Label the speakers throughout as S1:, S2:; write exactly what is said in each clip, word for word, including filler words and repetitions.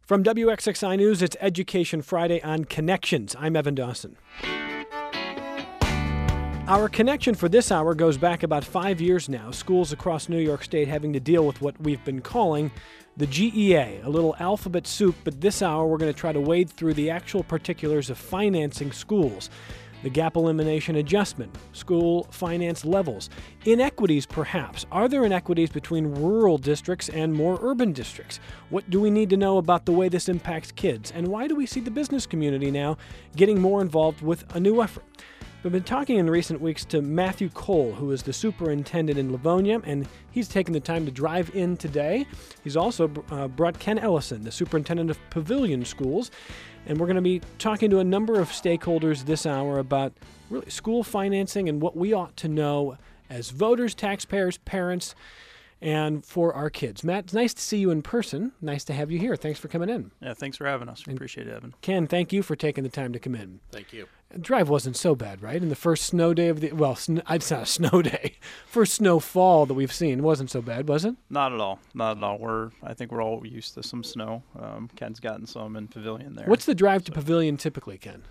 S1: From W X X I News, it's Education Friday on Connections. I'm Evan Dawson. Our connection for this hour goes back about five years now. Schools across New York State having to deal with what we've been calling the G E A, a little alphabet soup, but this hour we're going to try to wade through the actual particulars of financing schools. The gap elimination adjustment, school finance levels, inequities perhaps. Are there inequities between rural districts and more urban districts? What do we need to know about the way this impacts kids? And why do we see the business community now getting more involved with a new effort? We've been talking in recent weeks to Matthew Cole, who is the superintendent in Livonia, and he's taken the time to drive in today. He's also uh, brought Ken Ellison, the superintendent of Pavilion Schools, and we're going to be talking to a number of stakeholders this hour about really school financing and what we ought to know as voters, taxpayers, parents, and for our kids. Matt, it's nice to see you in person. Nice to have you here. Thanks for coming in.
S2: Yeah, thanks for having us. We appreciate it, Evan.
S1: Ken, thank you for taking the time to come in.
S3: Thank you.
S1: The drive wasn't so bad, right? In the first snow day of the, well, sn- it's not a snow day, first snowfall that we've seen wasn't so bad, was it?
S2: Not at all. Not at all. We're, I think we're all used to some snow. Um, Ken's gotten some in Pavilion there.
S1: What's the drive
S2: so.
S1: to Pavilion typically, Ken?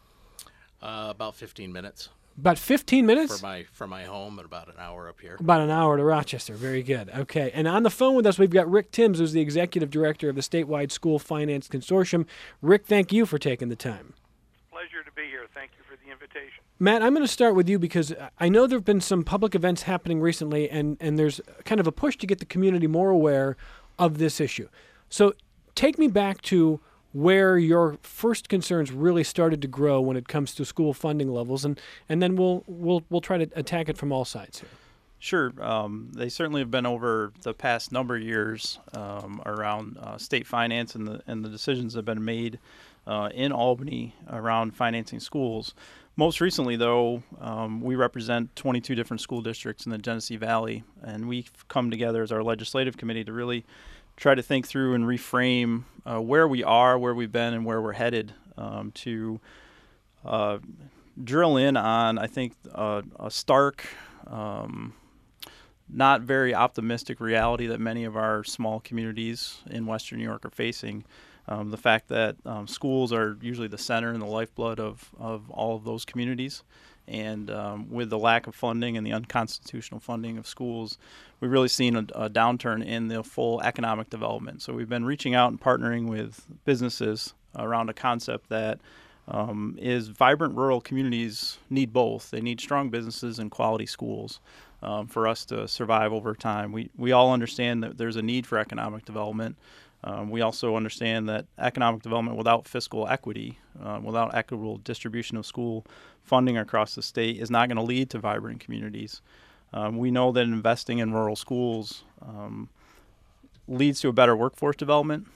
S3: Uh, about fifteen minutes.
S1: About fifteen minutes?
S3: For my for my home and about an hour up here.
S1: About an hour to Rochester. Very good. Okay. And on the phone with us, we've got Rick Timms, who's the executive director of the Statewide School Finance Consortium. Rick, thank you for taking the time.
S4: Pleasure to be here. Thank you for the invitation.
S1: Matt, I'm going to start with you because I know there have been some public events happening recently, and, and there's kind of a push to get the community more aware of this issue. So take me back to where your first concerns really started to grow when it comes to school funding levels, and, and then we'll we'll we'll try to attack it from all sides here.
S2: Sure. Um, they certainly have been over the past number of years um, around uh, state finance and the and the decisions that have been made uh, in Albany around financing schools. Most recently, though, um, we represent twenty-two different school districts in the Genesee Valley, and we've come together as our legislative committee to really try to think through and reframe uh, where we are, where we've been, and where we're headed um, to uh, drill in on, I think, uh, a stark, um, not very optimistic reality that many of our small communities in Western New York are facing. Um, the fact that um, schools are usually the center and the lifeblood of, of all of those communities. And um, with the lack of funding and the unconstitutional funding of schools, we've really seen a, a downturn in the full economic development. So we've been reaching out and partnering with businesses around a concept that um, is vibrant rural communities need both. They need strong businesses and quality schools um, for us to survive over time. We, we all understand that there's a need for economic development. Um, we also understand that economic development without fiscal equity, uh, without equitable distribution of school funding across the state is not going to lead to vibrant communities. Um, we know that investing in rural schools um, leads to a better workforce development,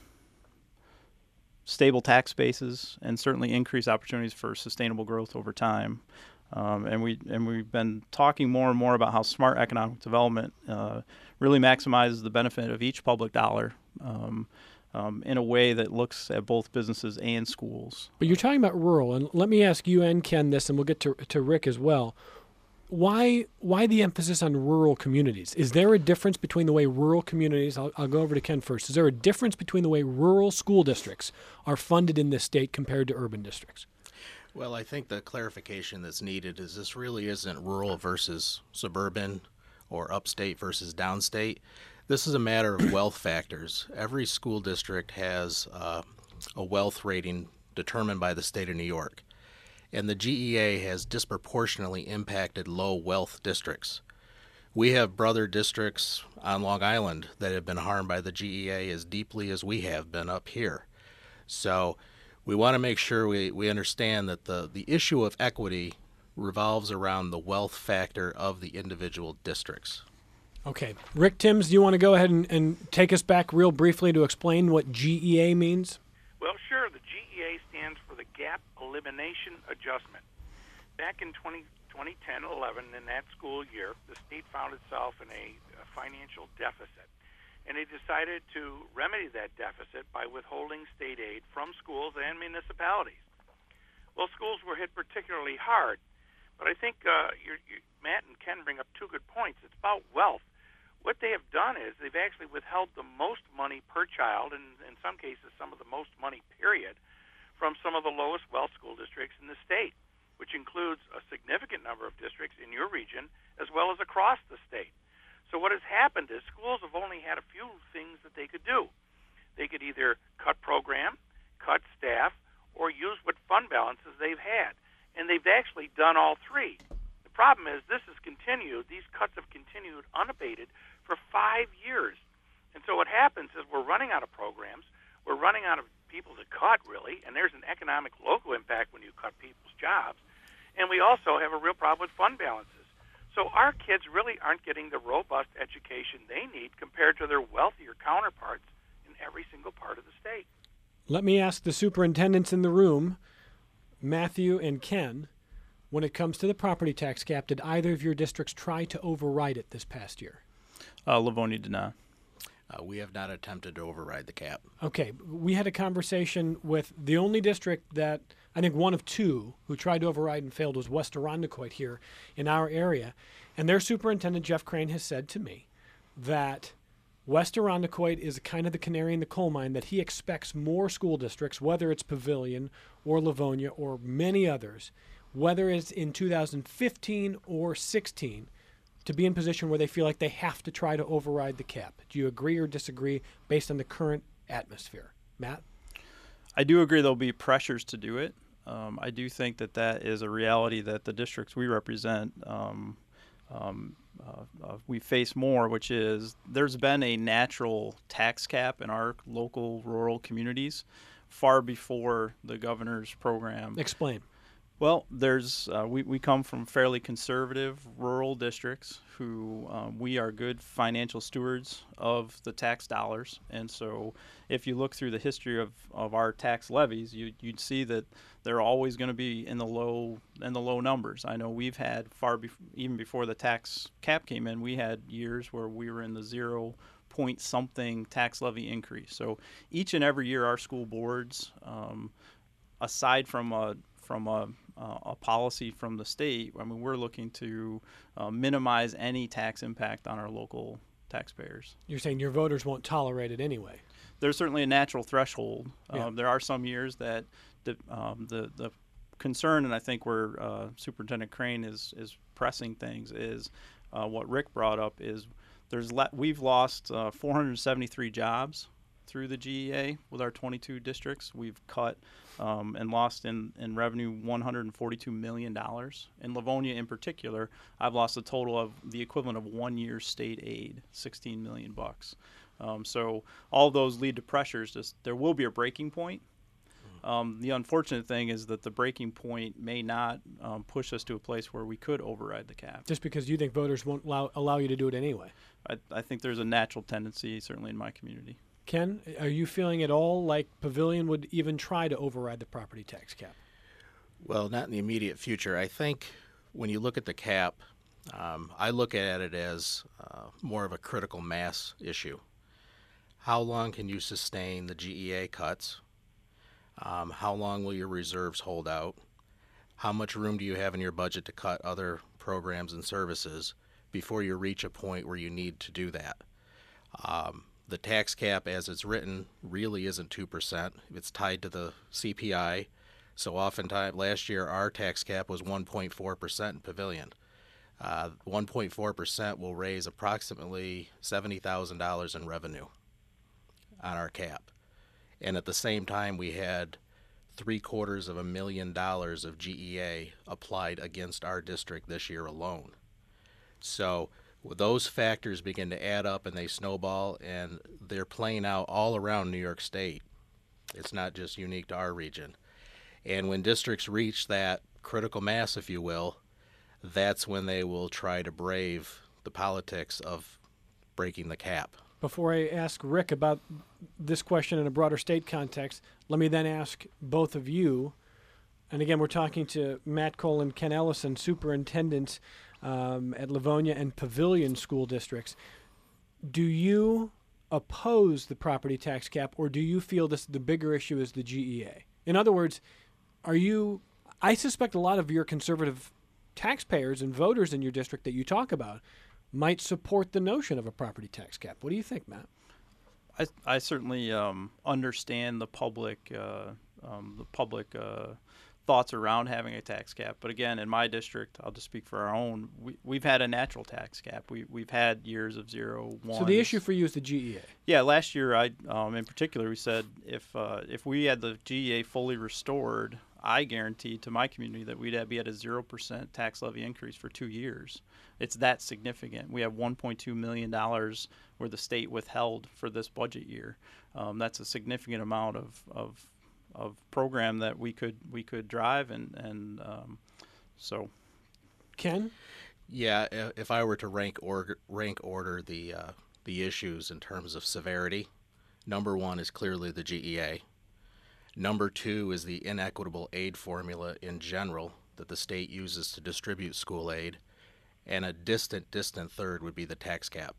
S2: stable tax bases, and certainly increased opportunities for sustainable growth over time. Um, and we and we've been talking more and more about how smart economic development uh, really maximizes the benefit of each public dollar um, um, in a way that looks at both businesses and schools.
S1: But you're talking about rural, and let me ask you and Ken this, and we'll get to to Rick as well. Why why the emphasis on rural communities? Is there a difference between the way rural communities? I'll, I'll go over to Ken first. Is there a difference between the way rural school districts are funded in this state compared to urban districts?
S3: Well, I think the clarification that's needed is this really isn't rural versus suburban or upstate versus downstate. This is a matter of wealth factors. Every school district has uh, a wealth rating determined by the state of New York, and the G E A has disproportionately impacted low wealth districts. We have brother districts on Long Island that have been harmed by the G E A as deeply as we have been up here. So we want to make sure we, we understand that the, the issue of equity revolves around the wealth factor of the individual districts.
S1: Okay. Rick Timms, do you want to go ahead and, and take us back real briefly to explain what G E A means?
S4: Well, sure. The G E A stands for the Gap Elimination Adjustment. Back in twenty ten eleven, in that school year, the state found itself in a, a financial deficit. And they decided to remedy that deficit by withholding state aid from schools and municipalities. Well, schools were hit particularly hard, but I think uh, you're, you, Matt and Ken bring up two good points. It's about wealth. what they have done is they've actually withheld the most money per child, and in some cases some of the most money, period, from some of the lowest wealth school districts in the state, which includes a significant number of districts in your region as well as across the state. So what has happened is schools have only had a few things that they could do. They could either cut program, cut staff, or use what fund balances they've had. And they've actually done all three. The problem is this has continued, these cuts have continued unabated for five years. And so what happens is we're running out of programs, we're running out of people to cut, really, and there's an economic local impact when you cut people's jobs. And we also have a real problem with fund balances. So our kids really aren't getting the robust education they need compared to their wealthier counterparts in every single part of the state.
S1: Let me ask the superintendents in the room, Matthew and Ken, when it comes to the property tax cap, did either of your districts try to override it this past year?
S2: Uh, Livonia did not.
S3: Uh, we have not attempted to override the cap.
S1: Okay, we had a conversation with the only district that, I think one of two, who tried to override and failed was West Irondequoit here in our area. And their superintendent, Jeff Crane, has said to me that West Irondequoit is kind of the canary in the coal mine, that he expects more school districts, whether it's Pavilion or Livonia or many others, whether it's in two thousand fifteen or sixteen, to be in position where they feel like they have to try to override the cap. Do you agree or disagree based on the current atmosphere? Matt?
S2: I do agree there'll be pressures to do it. Um, I do think that that is a reality that the districts we represent um, um, uh, uh, we face more, which is there's been a natural tax cap in our local rural communities far before the governor's program.
S1: Explain.
S2: Well, there's uh, we, we come from fairly conservative rural districts who um, we are good financial stewards of the tax dollars. And so if you look through the history of, of our tax levies, you, you'd see that they're always going to be in the low in the low numbers. I know we've had far bef- even before the tax cap came in, we had years where we were in the zero point something tax levy increase. So each and every year our school boards, um, aside from a from a, uh, a policy from the state, I mean, we're looking to uh, minimize any tax impact on our local taxpayers.
S1: You're saying your voters won't tolerate it anyway?
S2: There's certainly a natural threshold.
S1: Yeah.
S2: Um, there are some years that the, um, the, the concern, and I think where uh, Superintendent Crane is, is pressing things, is uh, what Rick brought up is there's le- we've lost uh, four hundred seventy-three jobs through the G E A with our twenty-two districts. We've cut um, and lost in, in revenue one hundred forty-two million dollars. In Livonia in particular, I've lost a total of the equivalent of one year's state aid, sixteen million bucks. Um, so all of those lead to pressures. Just there will be a breaking point. Um, the unfortunate thing is that the breaking point may not um, push us to a place where we could override the cap.
S1: Just because you think voters won't allow, allow you to do it anyway?
S2: I, I think there's a natural tendency, certainly in my community.
S1: Ken, are you feeling at all like Pavilion would even try to override the property tax cap?
S3: Well, not in the immediate future. I think when you look at the cap, um, I look at it as uh, more of a critical mass issue. How long can you sustain the G E A cuts? Um, how long will your reserves hold out? How much room do you have in your budget to cut other programs and services before you reach a point where you need to do that? Um, the tax cap, as it's written, really isn't two percent. It's tied to the C P I. So oftentimes, last year, our tax cap was one point four percent in Pavilion. Uh, one point four percent will raise approximately seventy thousand dollars in revenue on our cap. And at the same time, we had three quarters of a million dollars of G E A applied against our district this year alone. So those factors begin to add up and they snowball, and they're playing out all around New York State. It's not just unique to our region. And when districts reach that critical mass, if you will, that's when they will try to brave the politics of breaking the cap.
S1: Before I ask Rick about this question in a broader state context, let me then ask both of you, and again, we're talking to Matt Cole and Ken Ellison, superintendents um, at Livonia and Pavilion school districts. Do you oppose the property tax cap, or do you feel this the bigger issue is the G E A? In other words, are you, I suspect a lot of your conservative taxpayers and voters in your district that you talk about might support the notion of a property tax cap. What do you think, Matt?
S2: I, I certainly um, understand the public uh, um, the public uh, thoughts around having a tax cap. But again, in my district, I'll just speak for our own, we, we've had a natural tax cap. We, we've had years of zero, one.
S1: So the issue for you is the G E A.
S2: Yeah, last year, I um, in particular, we said if uh, if we had the G E A fully restored, I guaranteed to my community that we'd be at a zero percent tax levy increase for two years. It's that significant. We have one point two million dollars where the state withheld for this budget year. Um, that's a significant amount of, of of program that we could we could drive, and and um, so.
S1: Ken?
S3: Yeah, i- if I were to rank order rank order the uh, the issues in terms of severity, number one is clearly the G E A. Number two is the inequitable aid formula in general that the state uses to distribute school aid, and a distant distant third would be the tax cap.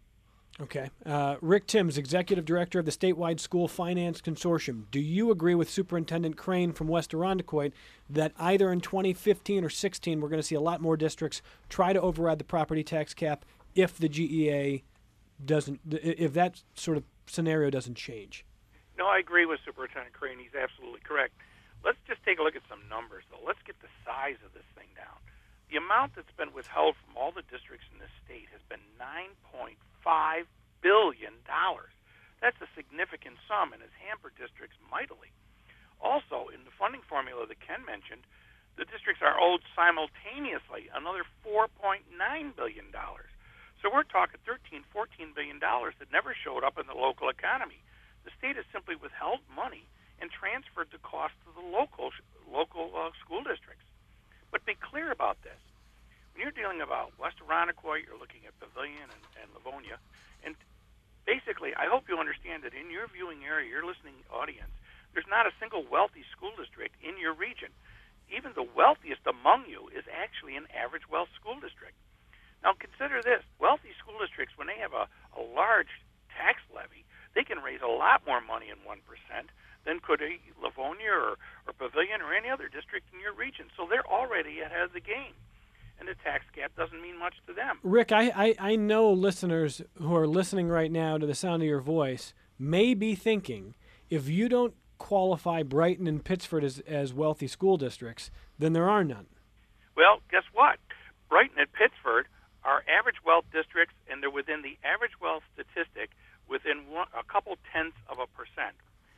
S1: Okay. Uh, Rick Timms, Executive Director of the Statewide School Finance Consortium. Do you agree with Superintendent Crane from West Irondequoit that either in twenty fifteen or sixteen we're going to see a lot more districts try to override the property tax cap if the G E A doesn't, if that sort of scenario doesn't change?
S4: No, I agree with Superintendent Crane. He's absolutely correct. Let's just take a look at some numbers, though. Let's get the size of this thing down. The amount that's been withheld from all the districts in this state has been nine point five billion dollars. That's a significant sum and has hampered districts mightily. Also, in the funding formula that Ken mentioned, the districts are owed simultaneously another four point nine billion dollars. So we're talking thirteen, fourteen billion dollars that never showed up in the local economy. The state has simply withheld money and transferred the cost to the local local uh, school districts. But be clear about this. When you're dealing about West Irondequoit, you're looking at Pavilion and, and Livonia. And basically, I hope you understand that in your viewing area, your listening audience, there's not a single wealthy school district in your region. Even the wealthiest among you is actually an average wealth school district. Now consider this. Wealthy school districts, when they have a, a large tax levy, they can raise a lot more money in one percent than could a Livonia or, or Pavilion or any other district in your region. So they're already ahead of the game. And the tax cap doesn't mean much to them.
S1: Rick, I, I, I know listeners who are listening right now to the sound of your voice may be thinking, if you don't qualify Brighton and Pittsford as, as wealthy school districts, then there are none.
S4: Well, guess what? Brighton and Pittsford are average wealth districts, and they're within the average wealth statistic within one, a couple tenths of a percent.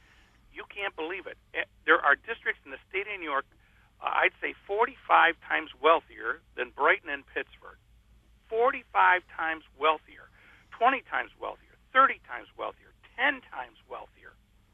S4: You can't believe it. There are districts in the state of New York, uh, I'd say forty-five times wealthier than Brighton and Pittsford. forty-five times wealthier, twenty times wealthier, thirty times wealthier, ten times wealthier.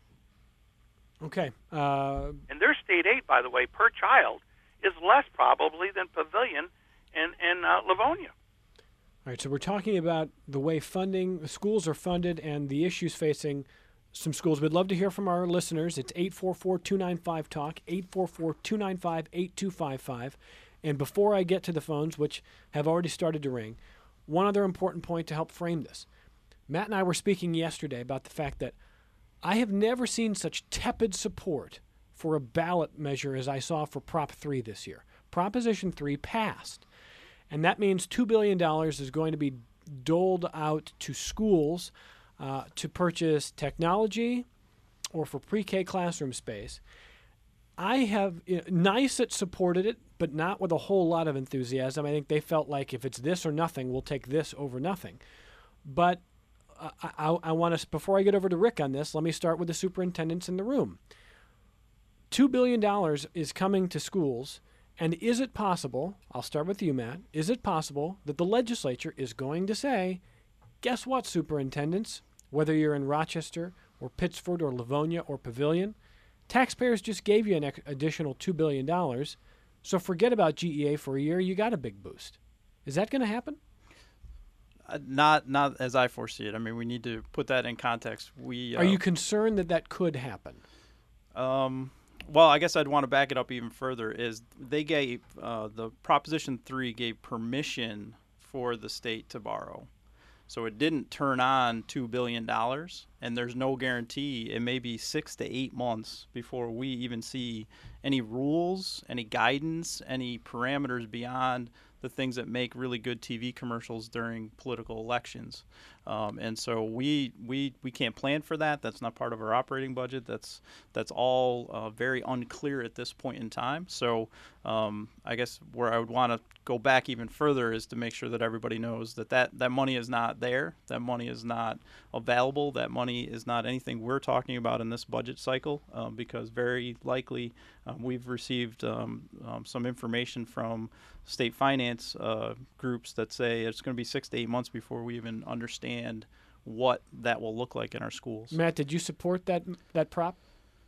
S1: Okay. Uh,
S4: and their state aid, by the way, per child is less probably than Pavilion and, and uh, Livonia.
S1: All right, so we're talking about the way funding, schools are funded and the issues facing some schools. We'd love to hear from our listeners. It's eight four four, two nine five, talk, eight four four, two nine five, eight two five five. And before I get to the phones, which have already started to ring, one other important point to help frame this. Matt and I were speaking yesterday about the fact that I have never seen such tepid support for a ballot measure as I saw for Prop three this year. Proposition three passed. And that means two billion dollars is going to be doled out to schools uh, to purchase technology or for pre-K classroom space. I have, you know, NYSET supported it, but not with a whole lot of enthusiasm. I think they felt like if it's this or nothing, we'll take this over nothing. But uh, I, I want to, before I get over to Rick on this, let me start with the superintendents in the room. two billion dollars is coming to schools. And is it possible, I'll start with you, Matt, is it possible that the legislature is going to say, guess what, superintendents, whether you're in Rochester or Pittsford or Livonia or Pavilion, taxpayers just gave you an additional two billion dollars, so forget about G E A for a year, you got a big boost. Is that going to happen?
S2: Uh, not not as I foresee it. I mean, we need to put that in context. We uh,
S1: Are you concerned that that could happen?
S2: Um. Well, I guess I'd want to back it up even further. Is they gave uh, the Proposition three gave permission for the state to borrow, so it didn't turn on two billion dollars, and there's no guarantee. It may be six to eight months before we even see any rules, any guidance, any parameters beyond the things that make really good T V commercials during political elections. Um, and so we we we can't plan for that. That's not part of our operating budget. That's that's all uh, very unclear at this point in time. So um, I guess where I would want to go back even further is to make sure that everybody knows that, that that money is not there. That money is not available. That money is not anything we're talking about in this budget cycle, um, because very likely um, we've received um, um, some information from state finance uh, groups that say it's going to be six to eight months before we even understand what that will look like in our schools.
S1: Matt, did you support that that prop?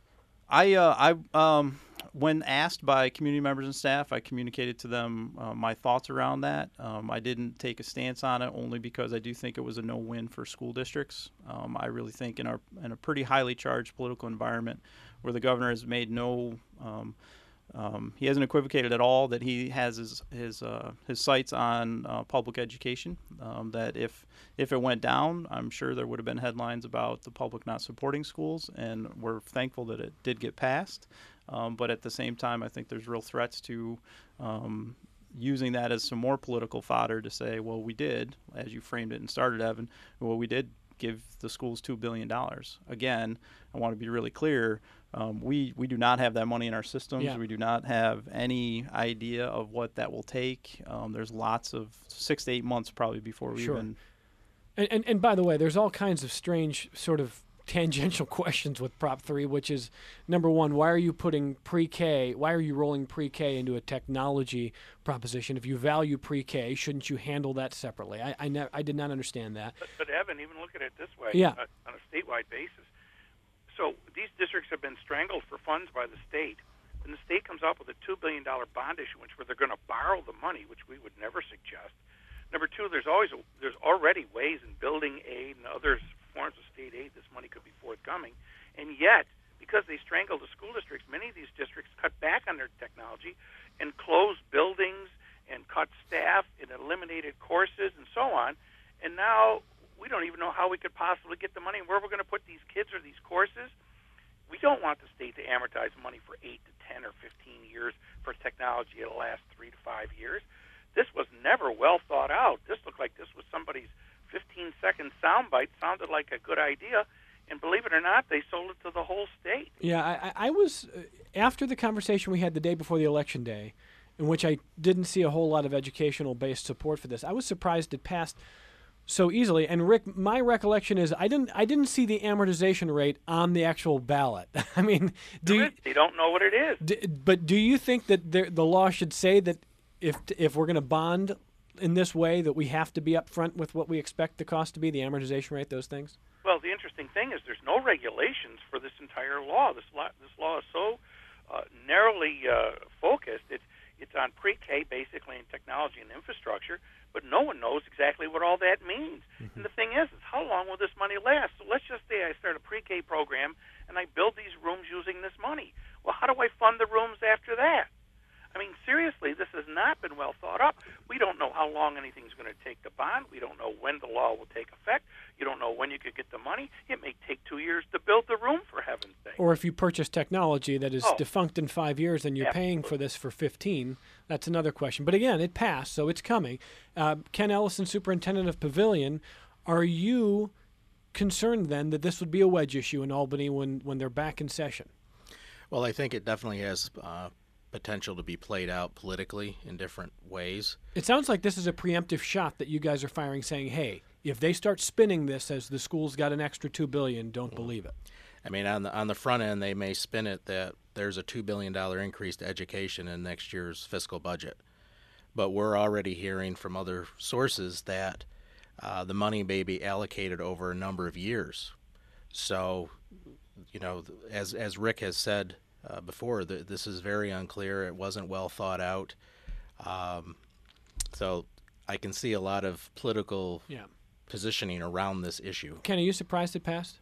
S2: I, uh, I, um, when asked by community members and staff, I communicated to them uh, my thoughts around that. Um, I didn't take a stance on it only because I do think it was a no-win for school districts. Um, I really think in our in a pretty highly charged political environment where the governor has made no um, Um, he hasn't equivocated at all that he has his his uh, his sights on uh, public education. Um, that if if it went down, I'm sure there would have been headlines about the public not supporting schools, and we're thankful that it did get passed. Um, but at the same time, I think there's real threats to um, using that as some more political fodder to say, well, we did, as you framed it and started, Evan, well, we did give the schools two billion dollars. Again, I want to be really clear. Um, we, we do not have that money in our systems.
S1: Yeah.
S2: We do not have any idea of what that will take. Um, there's lots of six to eight months probably before we
S1: Sure.
S2: even.
S1: And, and and by the way, there's all kinds of strange sort of tangential questions with Prop three, which is, number one, why are you putting pre-K, why are you rolling pre-K into a technology proposition? If you value pre-K, shouldn't you handle that separately? I I, ne- I did not understand that.
S4: But, but Evan, even look at it this way,
S1: Yeah.
S4: uh, on a statewide basis. So these districts have been strangled for funds by the state. And the state comes up with a two billion dollars bond issuance where they're going to borrow the money, which we would never suggest. Number two, there's always a, there's already ways in building aid and other forms of state aid this money could be forthcoming. And yet, because they strangled the school districts, many of these districts cut back on their technology and closed buildings and cut staff and eliminated courses and so on. And now we don't even know how we could possibly get the money and where we're going to put these kids or these courses. We don't want the state to amortize money for eight to ten or fifteen years for technology that'll last three to five years. This was never well thought out. This looked like this was somebody's fifteen-second soundbite. Sounded like a good idea, and believe it or not, they sold it to the whole state.
S1: Yeah, I, I was, uh, after the conversation we had the day before the election day, in which I didn't see a whole lot of educational-based support for this, I was surprised it passed so easily. And Rick, my recollection is I didn't I didn't see the amortization rate on the actual ballot. I mean, do you,
S4: They don't know what it is.
S1: d- but do you think that there, the law should say that if if we're going to bond in this way, that we have to be upfront with what we expect the cost to be, the amortization rate, those things?
S4: Well, the interesting thing is there's no regulations for this entire law. This law, this law is so uh, narrowly uh, focused. It's it's on pre-K, basically, in technology and infrastructure, but no one knows exactly what all that means. Mm-hmm. And the thing is, is how long will this money last? So let's just say I start a pre-K program and I build these rooms using this money. Well, how do I fund the rooms after that? I mean, seriously, this has not been well thought up. We don't know how long anything's going to take to bond. We don't know when the law will take effect. You don't know when you could get the money. It may take two years to build the room, for heaven's sake.
S1: Or if you purchase technology that is
S4: Oh.
S1: defunct in five years and you're
S4: Absolutely.
S1: paying for this for fifteen, that's another question. But again, it passed, so it's coming. Uh, Ken Ellison, Superintendent of Pavilion, are you concerned then that this would be a wedge issue in Albany when, when they're back in session?
S3: Well, I think it definitely has uh, potential to be played out politically in different ways.
S1: It sounds like this is a preemptive shot that you guys are firing, saying, hey, if they start spinning this as the school's got an extra two billion dollars, don't believe it.
S3: I mean, on the on the front end, they may spin it that there's a two billion dollars increase to education in next year's fiscal budget. But we're already hearing from other sources that uh, the money may be allocated over a number of years. So, you know, as as Rick has said uh, before, th- this is very unclear. It wasn't well thought out. Um, so I can see a lot of political
S1: Yeah.
S3: positioning around this issue.
S1: Ken, are you surprised it passed?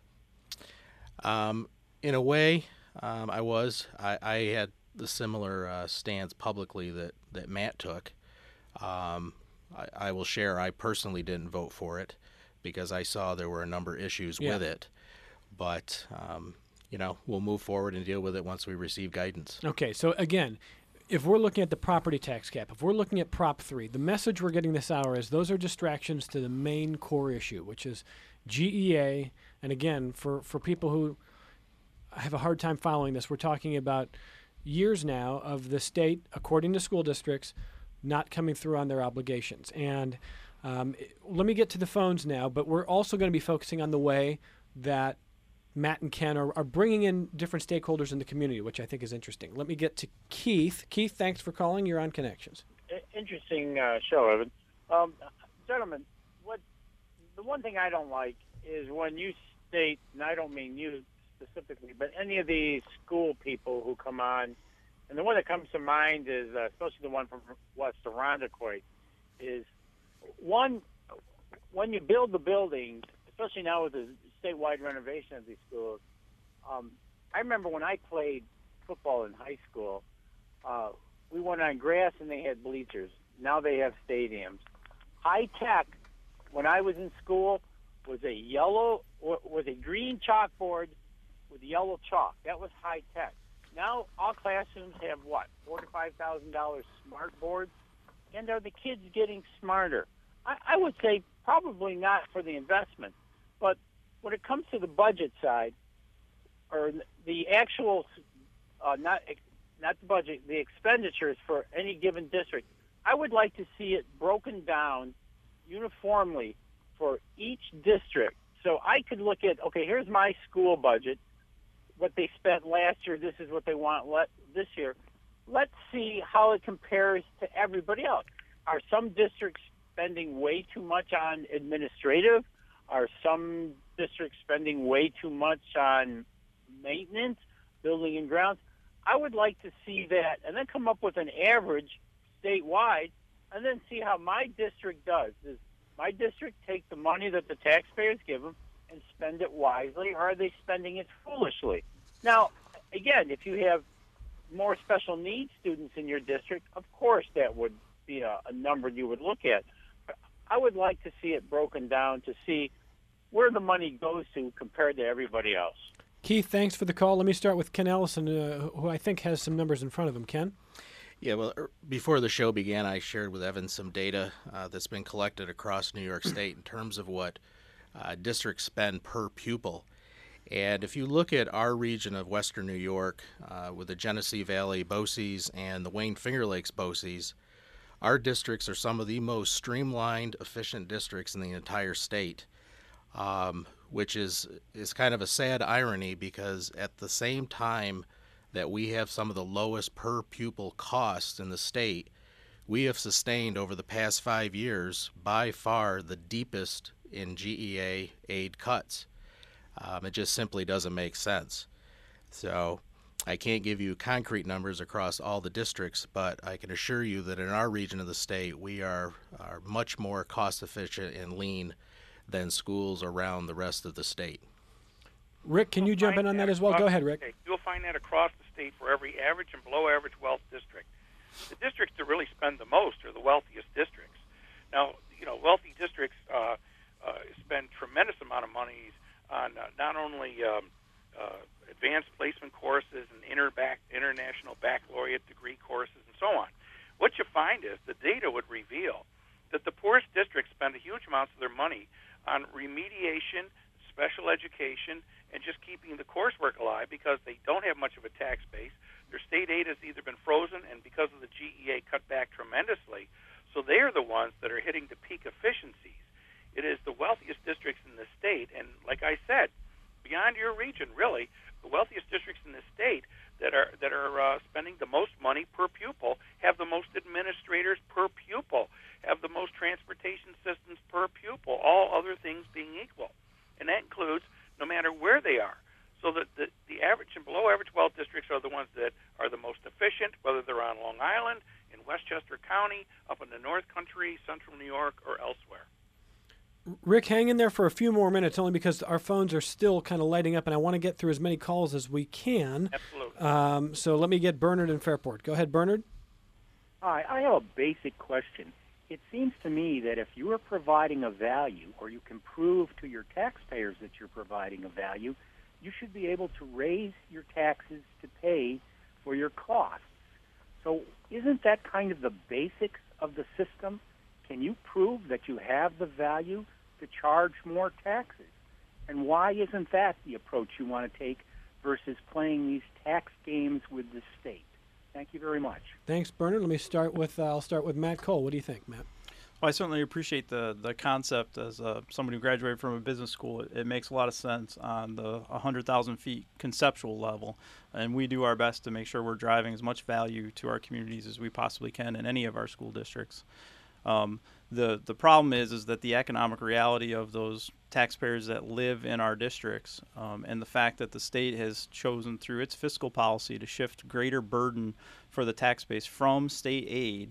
S3: Um, in a way, um, I was. I, I had the similar uh, stance publicly that, that Matt took. Um, I, I will share, I personally didn't vote for it because I saw there were a number of issues
S1: Yeah.
S3: with it. But, um, you know, we'll move forward and deal with it once we receive guidance.
S1: Okay, so again, if we're looking at the property tax cap, if we're looking at Prop three, the message we're getting this hour is those are distractions to the main core issue, which is G E A. And again, for, for people who have a hard time following this, we're talking about years now of the state, according to school districts, not coming through on their obligations. And um, let me get to the phones now, but we're also going to be focusing on the way that Matt and Ken are, are bringing in different stakeholders in the community, which I think is interesting. Let me get to Keith. Keith, thanks for calling. You're on Connections.
S5: Interesting uh, show, Evan. Um, gentlemen, what the one thing I don't like is when you state, and I don't mean you specifically, but any of these school people who come on, and the one that comes to mind is, uh, especially the one from West Irondequoit, is one, when you build the building, especially now with the statewide renovation of these schools. Um, I remember when I played football in high school, uh, we went on grass and they had bleachers. Now they have stadiums. High tech, when I was in school, was a yellow, was a green chalkboard with yellow chalk. That was high tech. Now all classrooms have what, four to five thousand dollars smart boards, and are the kids getting smarter? I, I would say probably not for the investment, but when it comes to the budget side, or the actual, uh, not not the budget, the expenditures for any given district, I would like to see it broken down uniformly for each district. So I could look at, okay, here's my school budget, what they spent last year, this is what they want let, this year. Let's see how it compares to everybody else. Are some districts spending way too much on administrative? Are some districts spending way too much on maintenance, building and grounds? I would like to see that and then come up with an average statewide and then see how my district does. Does my district take the money that the taxpayers give them and spend it wisely, or are they spending it foolishly? Now, again, if you have more special needs students in your district, of course that would be a, a number you would look at. I would like to see it broken down to see where the money goes to compared to everybody else.
S1: Keith, thanks for the call. Let me start with Ken Ellison, uh, who I think has some numbers in front of him. Ken?
S3: Yeah, well, er, before the show began, I shared with Evan some data uh, that's been collected across New York State in terms of what uh, districts spend per pupil. And if you look at our region of Western New York, uh, with the Genesee Valley B O C E S and the Wayne Finger Lakes B O C E S, our districts are some of the most streamlined, efficient districts in the entire state, um, which is, is kind of a sad irony because at the same time that we have some of the lowest per pupil costs in the state, we have sustained over the past five years by far the deepest in G E A aid cuts. Um, it just simply doesn't make sense. So I can't give you concrete numbers across all the districts, but I can assure you that in our region of the state, we are, are much more cost efficient and lean than schools around the rest of the state.
S1: Rick, can you jump in on that as well? Go ahead, Rick.
S4: You'll find that across the state for every average and below average wealth district. The districts that really spend the most are the wealthiest districts. Now, you know, wealthy districts uh, uh, spend tremendous amount of money on uh, not only um, uh, advanced placement courses and inter back, international baccalaureate degree courses and so on. What you find is the data would reveal that the poorest districts spend a huge amounts of their money on remediation, special education, and just keeping the coursework alive because they don't have much of a tax base. Their state aid has either been frozen and because of the G E A cut back tremendously. So they are the ones that are hitting the peak efficiencies. It is the wealthiest districts in the state, and like I said, beyond your region, really, the wealthiest districts in the state that are that are uh, spending the most money per pupil have the most administrators per pupil, have the most transportation systems per pupil, all other things being equal. And that includes no matter where they are. So that the, the average and below average wealth districts are the ones that are the most efficient, whether they're on Long Island, in Westchester County, up in the North Country, Central New York, or elsewhere.
S1: Rick, hang in there for a few more minutes, only because our phones are still kind of lighting up, and I want to get through as many calls as we can.
S4: Absolutely.
S1: Um, so let me get Bernard in Fairport. Go ahead, Bernard.
S6: Hi, I have a basic question. It seems to me that if you are providing a value, or you can prove to your taxpayers that you're providing a value, you should be able to raise your taxes to pay for your costs. So isn't that kind of the basics of the system? Can you prove that you have the value to charge more taxes? And why isn't that the approach you want to take versus playing these tax games with the state? Thank you very much.
S1: Thanks, Bernard. Let me start with, uh, I'll start with Matt Cole. What do you think, Matt?
S2: Well, I certainly appreciate the, the concept as uh, somebody who graduated from a business school. It, it makes a lot of sense on the one hundred thousand feet conceptual level. And we do our best to make sure we're driving as much value to our communities as we possibly can in any of our school districts. Um, the the problem is is that the economic reality of those taxpayers that live in our districts um, and the fact that the state has chosen through its fiscal policy to shift greater burden for the tax base from state aid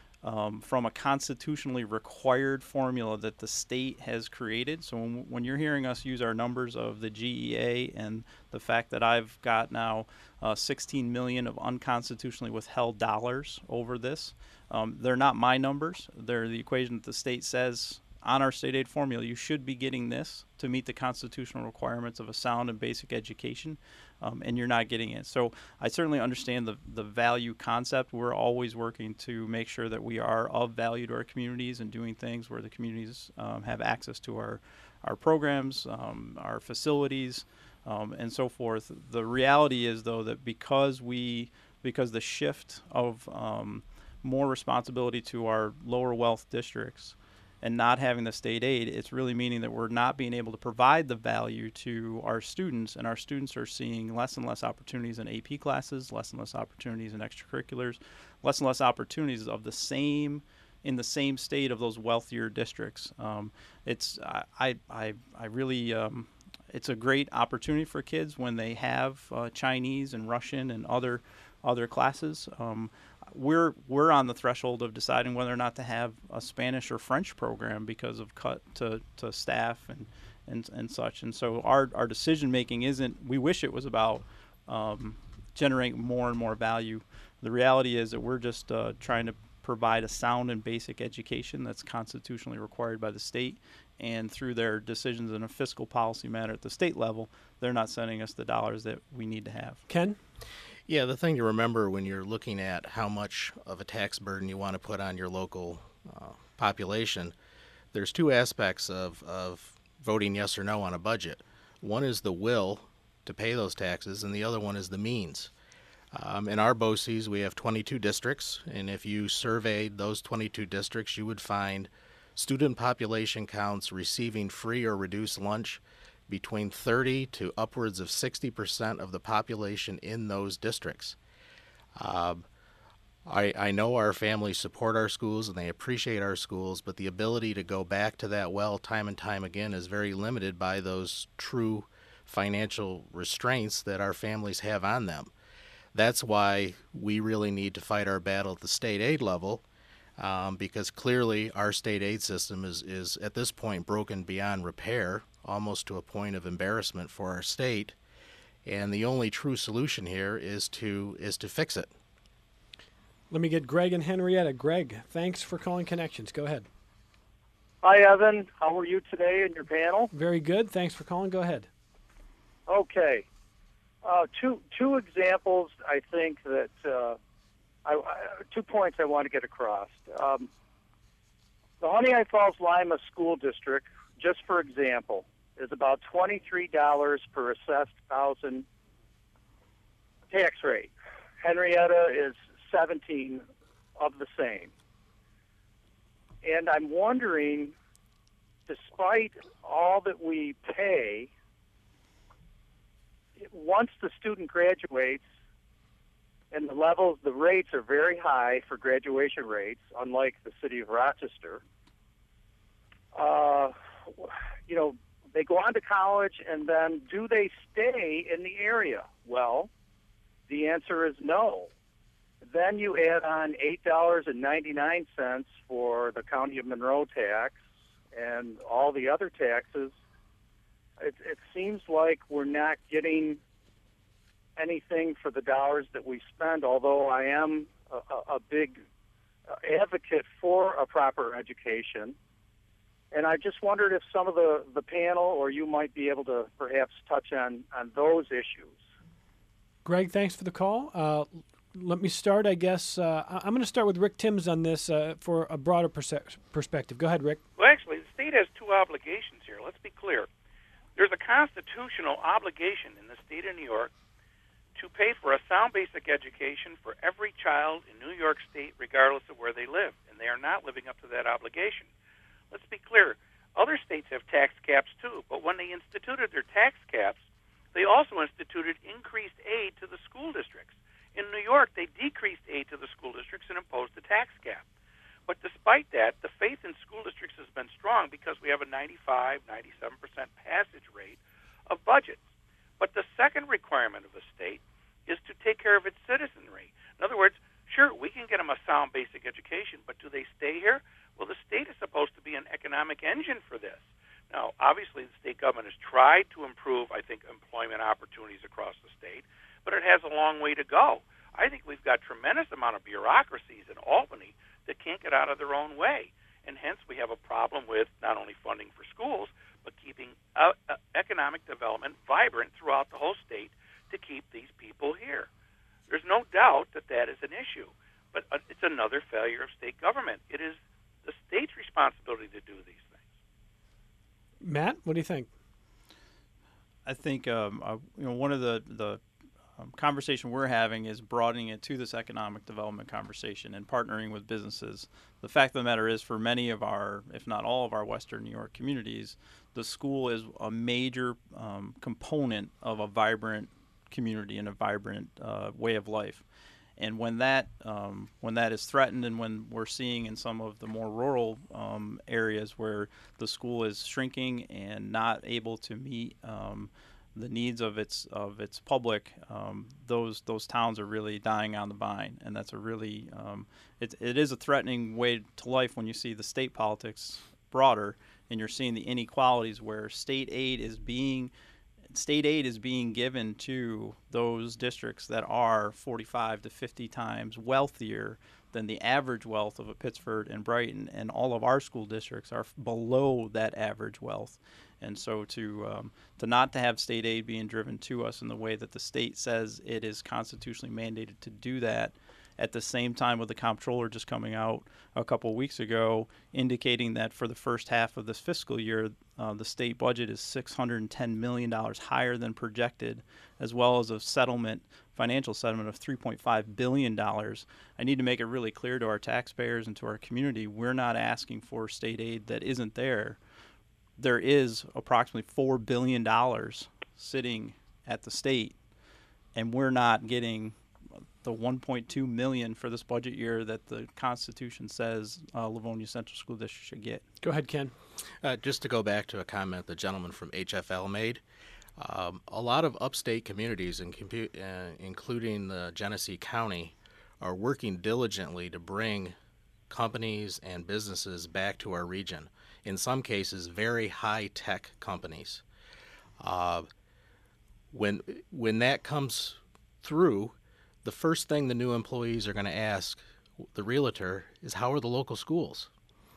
S2: um, from a constitutionally required formula that the state has created. So when, when you're hearing us use our numbers of the G E A and the fact that I've got now uh, sixteen million of unconstitutionally withheld dollars over this, Um, they're not my numbers. They're the equation that the state says on our state aid formula, you should be getting this to meet the constitutional requirements of a sound and basic education, um, and you're not getting it. So I certainly understand the, the value concept. We're always working to make sure that we are of value to our communities and doing things where the communities um, have access to our, our programs, um, our facilities, um, and so forth. The reality is, though, that because we, because the shift of um, more responsibility to our lower wealth districts and not having the state aid, it's really meaning that we're not being able to provide the value to our students, and our students are seeing less and less opportunities in A P classes, less and less opportunities in extracurriculars, less and less opportunities of the same in the same state of those wealthier districts. Um, it's I I I really um, it's a great opportunity for kids when they have uh, Chinese and Russian and other other classes. Um, We're we're on the threshold of deciding whether or not to have a Spanish or French program because of cut to, to staff and, and and such. And so our our decision making isn't. We wish it was about um, generating more and more value. The reality is that we're just uh, trying to provide a sound and basic education that's constitutionally required by the state. And through their decisions in a fiscal policy matter at the state level, they're not sending us the dollars that we need to have.
S1: Ken?
S3: Yeah, the thing to remember when you're looking at how much of a tax burden you want to put on your local uh, population, there's two aspects of, of voting yes or no on a budget. One is the will to pay those taxes, and the other one is the means. Um, in our B O C Es, we have twenty-two districts, and if you surveyed those twenty-two districts, you would find student population counts receiving free or reduced lunch between thirty to upwards of sixty percent of the population in those districts. Uh, I, I know our families support our schools and they appreciate our schools, but the ability to go back to that well time and time again is very limited by those true financial restraints that our families have on them. That's why we really need to fight our battle at the state aid level, um, because clearly our state aid system is, is at this point broken beyond repair, almost to a point of embarrassment for our state, and the only true solution here is to is to fix it.
S1: Let me get Greg and Henrietta. Greg, thanks for calling Connections. Go ahead.
S7: Hi, Evan. How are you today in your panel?
S1: Very good. Thanks for calling. Go ahead.
S7: Okay. Uh, two two examples, I think, that uh, I, I, two points I want to get across. Um, the Honey Falls Lima School District, just for example, is about twenty-three dollars per assessed thousand tax rate. Henrietta is seventeen of the same. And I'm wondering, despite all that we pay, once the student graduates, and the levels, the rates are very high for graduation rates, unlike the city of Rochester, uh, you know, they go on to college, and then do they stay in the area? Well, the answer is no. Then you add on eight dollars and ninety-nine cents for the County of Monroe tax and all the other taxes. It, it seems like we're not getting anything for the dollars that we spend, although I am a, a, a big advocate for a proper education. And I just wondered if some of the, the panel or you might be able to perhaps touch on, on those issues.
S1: Greg, thanks for the call. Uh, let me start, I guess. Uh, I- I'm going to start with Rick Timms on this uh, for a broader perse- perspective. Go ahead, Rick.
S4: Well, actually, the state has two obligations here. Let's be clear. There's a constitutional obligation in the state of New York to pay for a sound basic education for every child in New York State, regardless of where they live, and they are not living up to that obligation. Let's be clear. Other states have tax caps, too, but when they instituted their tax caps, they also instituted increased aid to the school districts. In New York, they decreased aid to the school districts and imposed a tax cap. But despite that, the faith in school districts has been strong because we have a ninety-five, ninety-seven percent passage rate of budgets. But the second requirement of the state is to take care of its citizenry. In other words, sure, we can get them a sound basic education, but do they stay here? Well, the state is supposed to be an economic engine for this. Now, obviously, the state government has tried to improve, I think, employment opportunities across the state, but it has a long way to go. I think we've got tremendous amount of bureaucracies in Albany that can't get out of their own way, and hence we have a problem with not only funding for schools, but keeping uh, uh, economic development vibrant throughout the whole state to keep these people here. There's no doubt that that is an issue, but uh, it's another failure of state government. It is the state's responsibility to do these things.
S1: Matt, what do you think?
S2: I think um, uh, you know one of the the um, conversation we're having is broadening it to this economic development conversation and partnering with businesses. The fact of the matter is, for many of our, if not all of our Western New York communities, the school is a major um, component of a vibrant community and a vibrant uh, way of life. And when that um, when that is threatened, and when we're seeing in some of the more rural um, areas where the school is shrinking and not able to meet um, the needs of its of its public, um, those those towns are really dying on the vine, and that's a really um, it it is a threatening way to life when you see the state politics broader, and you're seeing the inequalities where state aid is being State aid is being given to those districts that are forty-five to fifty times wealthier than the average wealth of a Pittsford and Brighton, and all of our school districts are below that average wealth. And so to um, to not to have state aid being driven to us in the way that the state says it is constitutionally mandated to do that, at the same time with the comptroller just coming out a couple of weeks ago indicating that for the first half of this fiscal year, uh, the state budget is six hundred ten million dollars higher than projected, as well as a settlement, financial settlement of three point five billion dollars. I need to make it really clear to our taxpayers and to our community, we're not asking for state aid that isn't there. There is approximately four billion dollars sitting at the state, and we're not getting the one point two million dollars for this budget year that the Constitution says uh, Livonia Central School District should get.
S1: Go ahead, Ken.
S3: Uh, just to go back to a comment the gentleman from H F L made, um, a lot of upstate communities, in compu- uh, including the Genesee County, are working diligently to bring companies and businesses back to our region. In some cases, very high-tech companies. Uh, when when that comes through, the first thing the new employees are going to ask the realtor is, how are the local schools?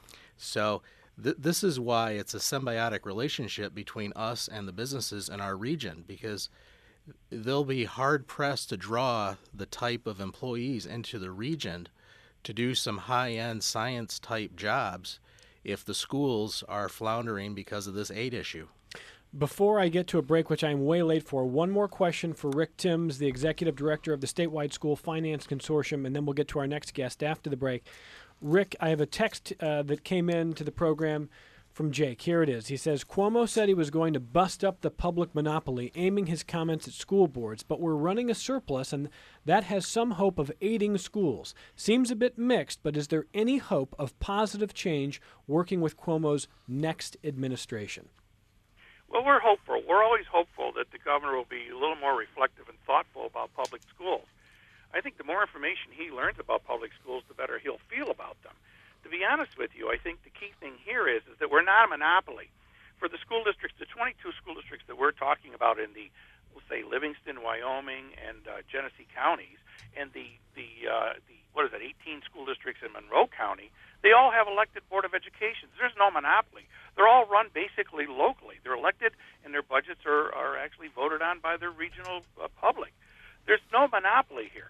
S3: So th- this is why it's a symbiotic relationship between us and the businesses in our region, because they'll be hard-pressed to draw the type of employees into the region to do some high-end science-type jobs if the schools are floundering because of this aid issue.
S1: Before I get to a break, which I'm way late for, one more question for Rick Timms, the Executive Director of the Statewide School Finance Consortium, and then we'll get to our next guest after the break. Rick, I have a text uh, that came in to the program from Jake. Here it is. He says, Cuomo said he was going to bust up the public monopoly, aiming his comments at school boards, but we're running a surplus, and that has some hope of aiding schools. Seems a bit mixed, but is there any hope of positive change working with Cuomo's next administration?
S4: Well, we're hopeful. We're always hopeful that the governor will be a little more reflective and thoughtful about public schools. I think the more information he learns about public schools, the better he'll feel about them. To be honest with you, I think the key thing here is, is that we're not a monopoly. For the school districts, the twenty-two school districts that we're talking about in the, we'll say, Livingston, Wyoming, and uh, Genesee counties, and the, the, uh, the, what is it, eighteen school districts in Monroe County, they all have elected Board of Education. There's no monopoly. They're all run basically locally. They're elected, and their budgets are, are actually voted on by their regional uh, public. There's no monopoly here. The key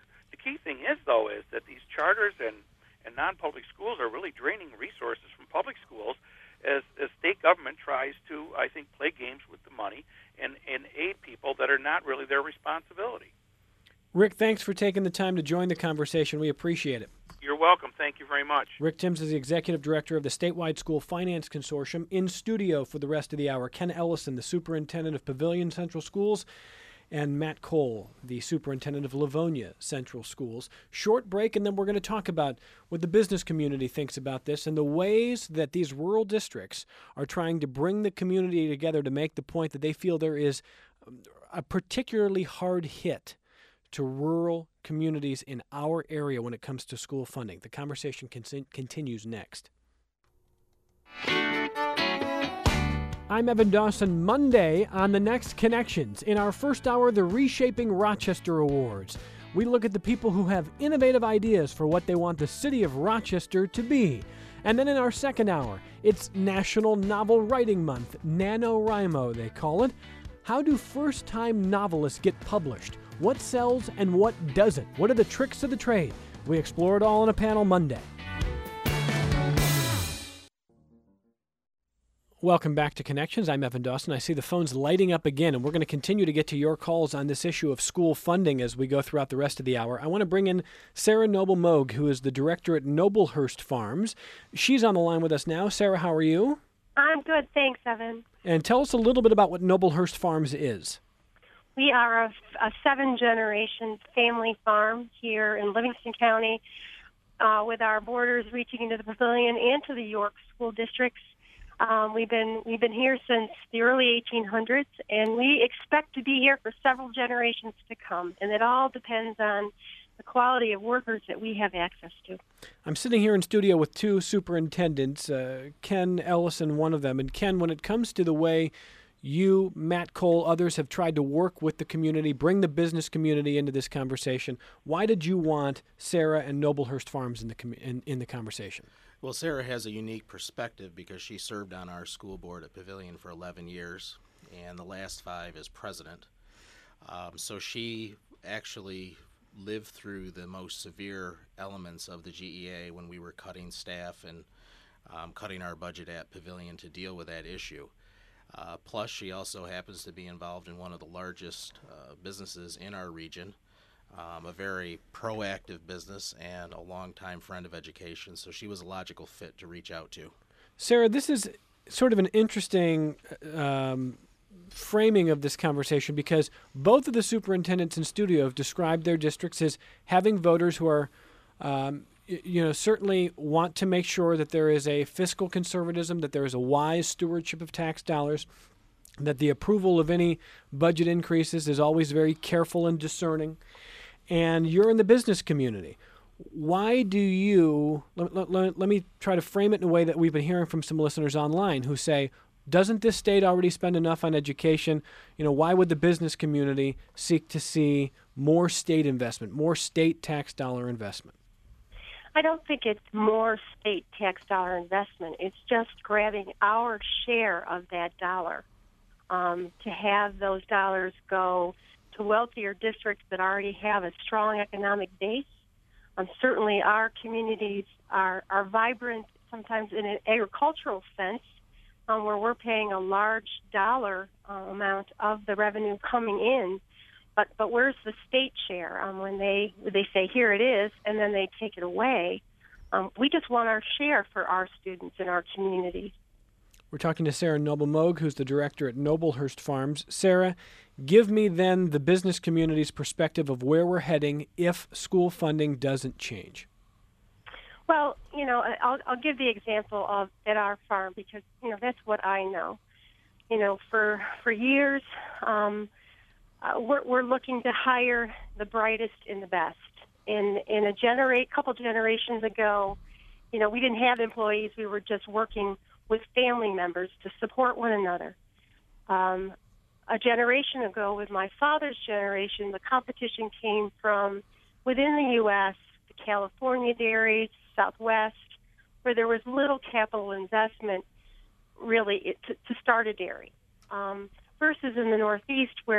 S4: key thing is, though, is that these charters and, and non-public schools are really draining resources from public schools as, as state government tries to, I think, play games with the money and, and aid people that are not really their responsibility.
S1: Rick, thanks for taking the time to join the conversation. We appreciate it.
S4: You're welcome. Thank you very much.
S1: Rick Timms is the Executive Director of the Statewide School Finance Consortium. In studio for the rest of the hour, Ken Ellison, the Superintendent of Pavilion Central Schools, and Matt Cole, the Superintendent of Livonia Central Schools. Short break, and then we're going to talk about what the business community thinks about this and the ways that these rural districts are trying to bring the community together to make the point that they feel there is a particularly hard hit to rural communities in our area when it comes to school funding. The conversation con- continues next. I'm Evan Dawson. Monday on the Next Connections. In our first hour, the Reshaping Rochester Awards. We look at the people who have innovative ideas for what they want the city of Rochester to be. And then in our second hour, it's National Novel Writing Month, NaNoWriMo they call it. How do first-time novelists get published? What sells and what doesn't? What are the tricks of the trade? We explore it all in a panel Monday. Welcome back to Connections. I'm Evan Dawson. I see the phones lighting up again, and we're going to continue to get to your calls on this issue of school funding as we go throughout the rest of the hour. I want to bring in Sarah Noble-Moog, who is the director at Noblehurst Farms. She's on the line with us now. Sarah, how are you?
S8: I'm good, thanks, Evan.
S1: And tell us a little bit about what Noblehurst Farms is.
S8: We are a, a seven-generation family farm here in Livingston County uh, with our borders reaching into the Pavilion and to the York school districts. Um, we've been we've been here since the early eighteen hundreds, and we expect to be here for several generations to come. And it all depends on the quality of workers that we have access to.
S1: I'm sitting here in studio with two superintendents, uh, Ken Ellison, one of them. And Ken, when it comes to the way you, Matt Cole, others have tried to work with the community, bring the business community into this conversation, why did you want Sarah and Noblehurst Farms in the com- in, in the conversation?
S3: Well, Sarah has a unique perspective because she served on our school board at Pavilion for eleven years, and the last five as president. Um, so she actually lived through the most severe elements of the G E A when we were cutting staff and um, cutting our budget at Pavilion to deal with that issue. Uh, plus, she also happens to be involved in one of the largest uh, businesses in our region, um, a very proactive business and a longtime friend of education, so she was a logical fit to reach out to.
S1: Sarah, this is sort of an interesting um, framing of this conversation because both of the superintendents in studio have described their districts as having voters who are um, you know, certainly want to make sure that there is a fiscal conservatism, that there is a wise stewardship of tax dollars, that the approval of any budget increases is always very careful and discerning. And you're in the business community. Why do you, let, let, let me try to frame it in a way that we've been hearing from some listeners online who say, doesn't this state already spend enough on education? You know, why would the business community seek to see more state investment, more state tax dollar investment?
S8: I don't think it's more state tax dollar investment. It's just grabbing our share of that dollar um, to have those dollars go to wealthier districts that already have a strong economic base. Um, certainly our communities are, are vibrant, sometimes in an agricultural sense, um, where we're paying a large dollar uh, amount of the revenue coming in. But but where's the state share? Um, when they they say, here it is, and then they take it away. Um, we just want our share for our students in our community.
S1: We're talking to Sarah Noble-Moog, who's the director at Noblehurst Farms. Sarah, give me then the business community's perspective of where we're heading if school funding doesn't change.
S8: Well, you know, I'll, I'll give the example of at our farm because, you know, that's what I know. You know, for, for years, um, Uh, we're, we're looking to hire the brightest and the best. In in a genera- couple generations ago, you know, we didn't have employees. We were just working with family members to support one another. Um, a generation ago, with my father's generation, the competition came from within the U S, the California dairies, Southwest, where there was little capital investment, really, it, to, to start a dairy, um, versus in the Northeast, where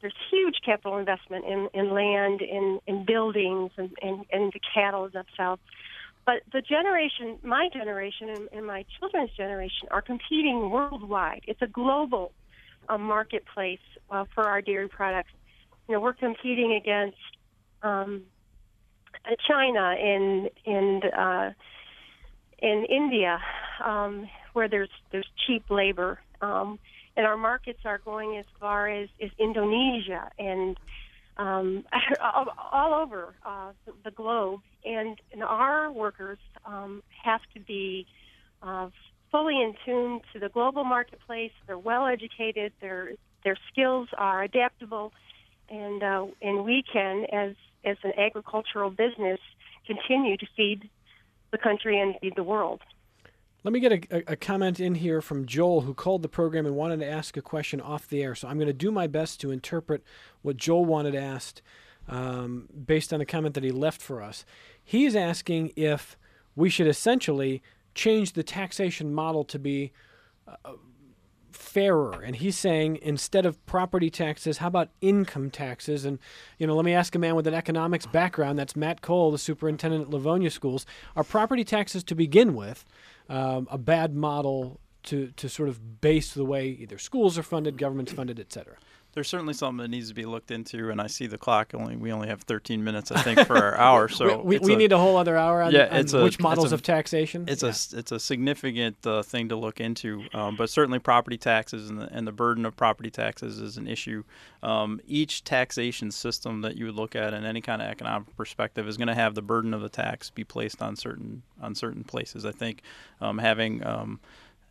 S8: there's huge capital investment in, in land, in, in buildings, and, and, and the cattle themselves. But the generation, my generation and, and my children's generation, are competing worldwide. It's a global uh, marketplace uh, for our dairy products. You know, we're competing against um, China and and uh, in India, um, where there's there's cheap labor, um, and our markets are going as far as, as Indonesia and um, all, all over uh, the, the globe. And, and our workers um, have to be uh, fully in tune to the global marketplace. They're well educated. Their their skills are adaptable, and uh, and we can, as as an agricultural business, continue to feed the country and feed the world.
S1: Let me get a, a comment in here from Joel, who called the program and wanted to ask a question off the air. So I'm going to do my best to interpret what Joel wanted asked um, based on the comment that he left for us. He is asking if we should essentially change the taxation model to be uh, fairer. And he's saying instead of property taxes, how about income taxes? And, you know, let me ask a man with an economics background. That's Matt Cole, the superintendent at Livonia Schools. Are property taxes to begin with um, a bad model to, to sort of base the way either schools are funded, government's funded, et cetera?
S2: There's certainly something that needs to be looked into, and I see the clock. Only we only have thirteen minutes, I think, for our hour. So
S1: we, we, we a, need a whole other hour on,
S2: yeah,
S1: on
S2: it's a,
S1: which models
S2: it's a,
S1: of taxation.
S2: It's
S1: yeah.
S2: a it's a significant uh, thing to look into, um, but certainly property taxes and the, and the burden of property taxes is an issue. Um, each taxation system that you would look at in any kind of economic perspective is going to have the burden of the tax be placed on certain on certain places. I think um, having um,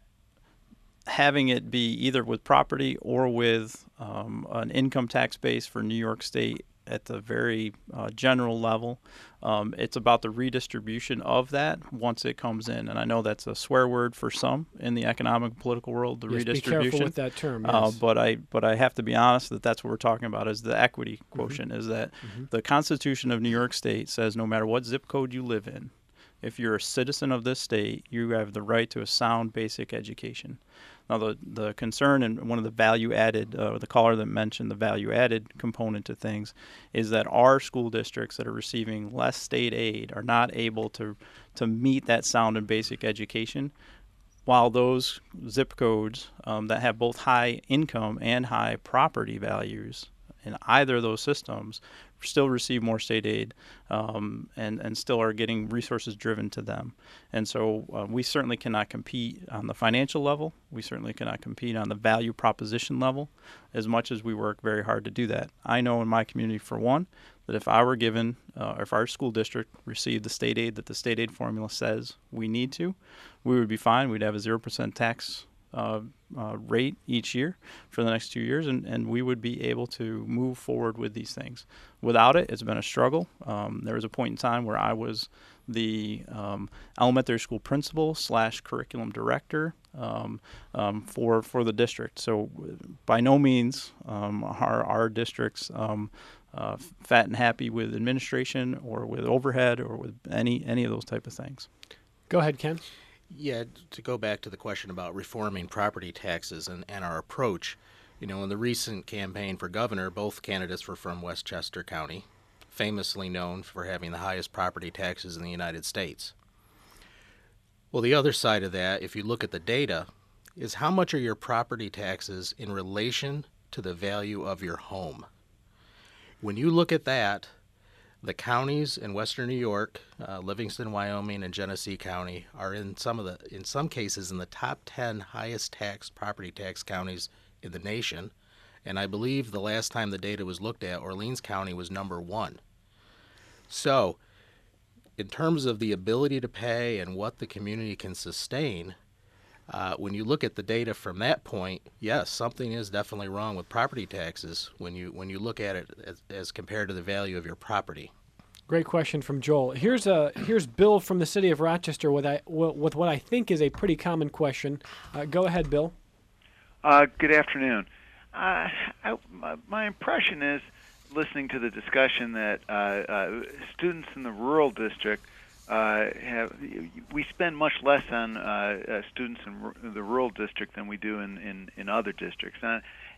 S2: having it be either with property or with um, an income tax base for New York State at the very uh, general level, um, it's about the redistribution of that once it comes in. And I know that's a swear word for some in the economic and political world, the
S1: yes,
S2: redistribution.
S1: Be careful with that term. Yes.
S2: Uh, but I but I have to be honest that that's what we're talking about is the equity quotient, mm-hmm. is that mm-hmm. the Constitution of New York State says no matter what zip code you live in, if you're a citizen of this state, you have the right to a sound basic education. Now, the, the concern and one of the value-added, uh, the caller that mentioned the value-added component to things, is that our school districts that are receiving less state aid are not able to to meet that sound and basic education, while those zip codes um, that have both high income and high property values in either of those systems still receive more state aid um, and, and still are getting resources driven to them. And so uh, we certainly cannot compete on the financial level. We certainly cannot compete on the value proposition level as much as we work very hard to do that. I know in my community, for one, that if I were given, uh, if our school district received the state aid that the state aid formula says we need to, we would be fine. We'd have a zero percent tax Uh, uh, rate each year for the next two years, and, and we would be able to move forward with these things. Without it, it's been a struggle. Um, there was a point in time where I was the um, elementary school principal slash curriculum director um, um, for for the district. So by no means um, are our districts um, uh, fat and happy with administration or with overhead or with any any of those type of things.
S1: Go ahead, Ken.
S3: Yeah, to go back to the question about reforming property taxes and, and our approach, you know, in the recent campaign for governor, both candidates were from Westchester County, famously known for having the highest property taxes in the United States. Well, the other side of that, if you look at the data, is how much are your property taxes in relation to the value of your home? When you look at that, the counties in western New York, uh, Livingston, Wyoming, and Genesee County are in some of the, in some cases, in the top ten highest tax property tax counties in the nation. And I believe the last time the data was looked at, Orleans County was number one. So, in terms of the ability to pay and what the community can sustain, uh, when you look at the data from that point, yes, something is definitely wrong with property taxes when you when you look at it as, as compared to the value of your property.
S1: Great question from Joel. Here's a here's Bill from the city of Rochester with I with what I think is a pretty common question. Uh, go ahead, Bill.
S9: Uh, good afternoon. Uh, I, my, my impression is, listening to the discussion, that uh, uh, students in the rural district uh, have we spend much less on uh, uh, students in r- the rural district than we do in, in, in other districts. Uh,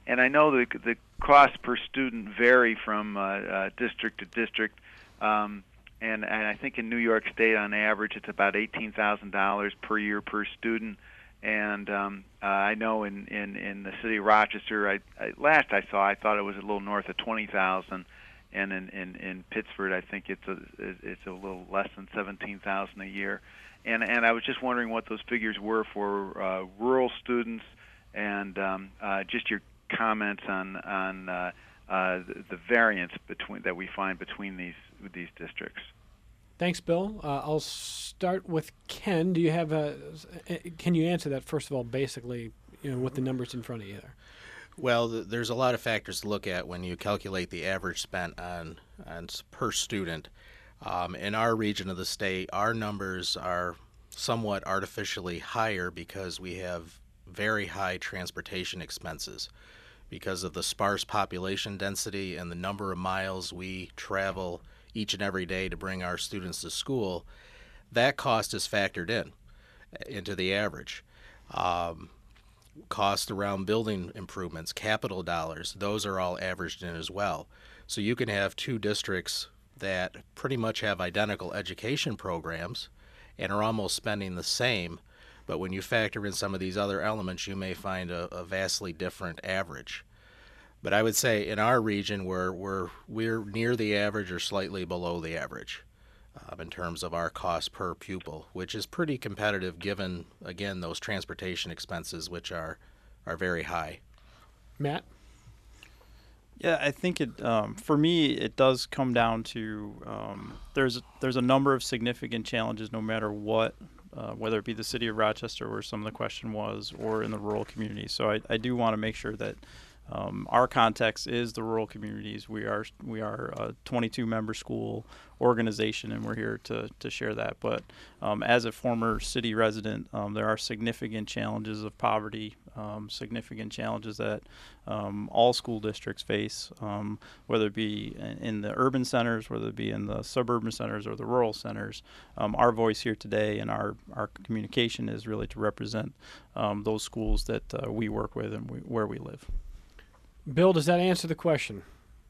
S9: and I know the the costs per student vary from uh, uh, district to district. Um, and, and I think in New York State, on average, it's about eighteen thousand dollars per year per student. And um, uh, I know in, in, in the city of Rochester, I, I, last I saw, I thought it was a little north of twenty thousand dollars. And in, in, in Pittsford, I think it's a it's a little less than seventeen thousand dollars a year. And and I was just wondering what those figures were for uh, rural students, and um, uh, just your comments on on uh, uh, the, the variance between that we find between these these districts.
S1: Thanks, Bill. Uh, I'll start with Ken. Do you have a? Can you answer that first of all? Basically, you know, with the numbers in front of you there.
S3: Well, th- there's a lot of factors to look at when you calculate the average spent on on s- per student. Um, in our region of the state, our numbers are somewhat artificially higher because we have very high transportation expenses because of the sparse population density and the number of miles we travel each and every day to bring our students to school. That cost is factored in into the average. Um, cost around building improvements, capital dollars, those are all averaged in as well. So you can have two districts that pretty much have identical education programs and are almost spending the same, but when you factor in some of these other elements, you may find a, a vastly different average. But I would say in our region, we're, we're, we're near the average or slightly below the average um, in terms of our cost per pupil, which is pretty competitive given, again, those transportation expenses, which are, are very high.
S1: Matt?
S2: Yeah, I think it. Um, for me, it does come down to um, there's there's a number of significant challenges, no matter what, uh, whether it be the city of Rochester, where some of the question was, or in the rural communities. So I, I do want to make sure that um, our context is the rural communities. We are we are a twenty-two member school organization, and we're here to to share that. But um, as a former city resident, um, there are significant challenges of poverty. Um, significant challenges that um, all school districts face, um, whether it be in, in the urban centers, whether it be in the suburban centers or the rural centers. Um, our voice here today and our, our communication is really to represent um, those schools that uh, we work with and we, where we live.
S1: Bill, does that answer the question?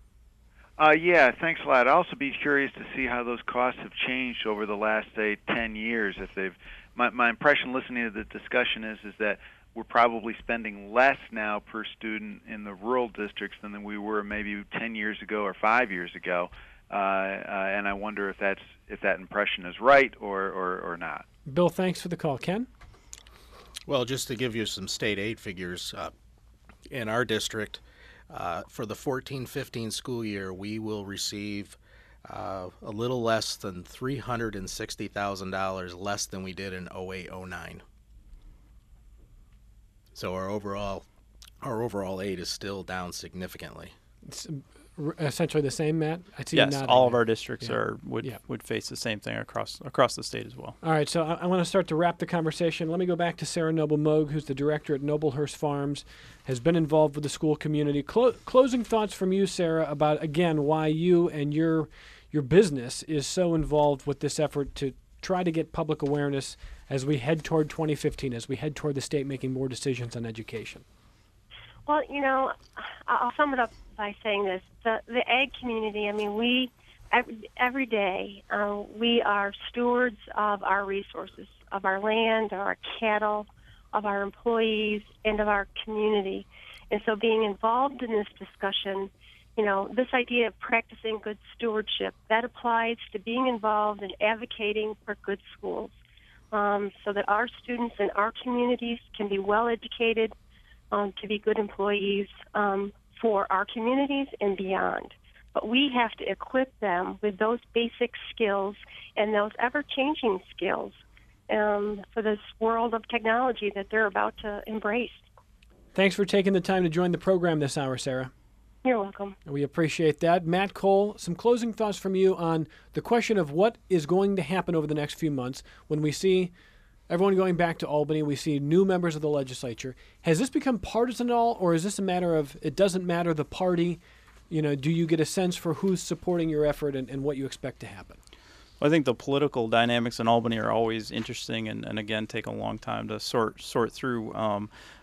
S9: Uh, yeah, thanks a lot. I'd also be curious to see how those costs have changed over the last, say, ten years. If they've, my, my impression listening to the discussion is is that we're probably spending less now per student in the rural districts than we were maybe ten years ago or five years ago, uh, uh, and I wonder if that's if that impression is right or, or, or not.
S1: Bill, thanks for the call. Ken?
S3: Well, just to give you some state aid figures, uh, in our district, uh, for the fourteen fifteen school year, we will receive uh, a little less than three hundred sixty thousand dollars less than we did in oh eight oh nine. So our overall, our overall aid is still down significantly.
S1: It's essentially the same, Matt? I see
S2: yes,
S1: you
S2: all of our districts
S1: yeah.
S2: are would
S1: yeah.
S2: would face the same thing across across the state as well.
S1: All right, so I, I want to start to wrap the conversation. Let me go back to Sarah Noble-Moog, who's the director at Noblehurst Farms, has been involved with the school community. Clo- closing thoughts from you, Sarah, about, again, why you and your your business is so involved with this effort to try to get public awareness as we head toward twenty fifteen, as we head toward the state making more decisions on education.
S8: Well, you know, I'll sum it up by saying this. The, the ag community, I mean, we, every, every day, uh, we are stewards of our resources, of our land, of our cattle, of our employees, and of our community. And so being involved in this discussion, you know, this idea of practicing good stewardship, that applies to being involved in advocating for good schools, um, so that our students and our communities can be well educated, um, to be good employees um, for our communities and beyond. But we have to equip them with those basic skills and those ever-changing skills um, for this world of technology that they're about to embrace.
S1: Thanks for taking the time to join the program this hour, Sarah.
S8: You're welcome.
S1: We appreciate that. Matt Cole, some closing thoughts from you on the question of what is going to happen over the next few months when we see everyone going back to Albany, we see new members of the legislature. Has this become partisan at all, or is this a matter of it doesn't matter the party? You know, do you get a sense for who's supporting your effort and, and what you expect to happen?
S2: I think the political dynamics in Albany are always interesting and, and again, take a long time to sort sort through. Um,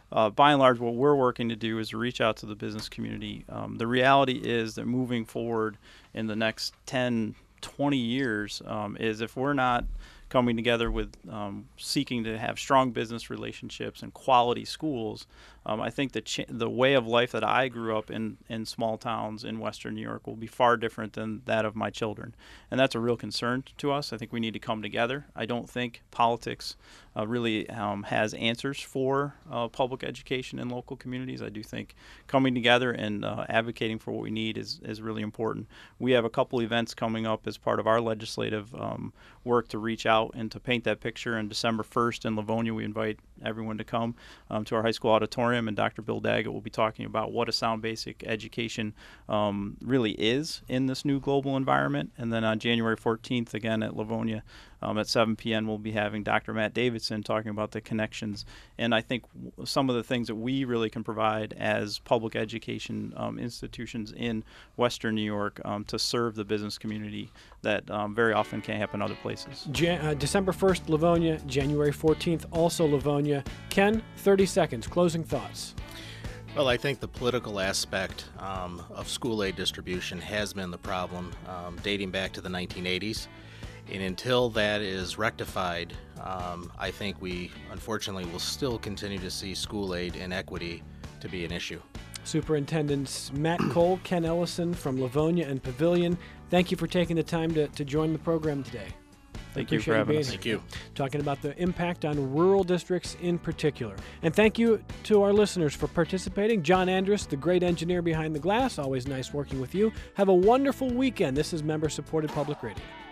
S2: uh, by and large, what we're working to do is reach out to the business community. Um, the reality is that moving forward in the next ten, twenty years um, is if we're not coming together with um, seeking to have strong business relationships and quality schools, um, I think the ch- the way of life that I grew up in in small towns in Western New York will be far different than that of my children, and that's a real concern to us. I think we need to come together. I don't think politics uh, really um, has answers for uh, public education in local communities. I do think coming together and uh, advocating for what we need is is really important. We have a couple events coming up as part of our legislative um, work to reach out and to paint that picture. On December first in Livonia, we invite everyone to come um, to our high school auditorium, and Doctor Bill Daggett will be talking about what a sound basic education um, really is in this new global environment. And then on January fourteenth, again at Livonia, um, at seven p.m., we'll be having Doctor Matt Davidson talking about the connections. And I think w- some of the things that we really can provide as public education um, institutions in Western New York um, to serve the business community that um, very often can't happen other places.
S1: Jan- uh, December first, Livonia. January fourteenth, also Livonia. Ken, thirty seconds. Closing thoughts.
S3: Well, I think the political aspect um, of school aid distribution has been the problem um, dating back to the nineteen eighties. And until that is rectified, um, I think we unfortunately will still continue to see school aid inequity to be an issue.
S1: Superintendents Matt Cole, Ken Ellison from Livonia and Pavilion, thank you for taking the time to, to join the program today.
S2: Thank you for having us.
S3: Thank you.
S1: Talking about the impact on rural districts in particular. And thank you to our listeners for participating. John Andrus, the great engineer behind the glass, always nice working with you. Have a wonderful weekend. This is member-supported Public Radio.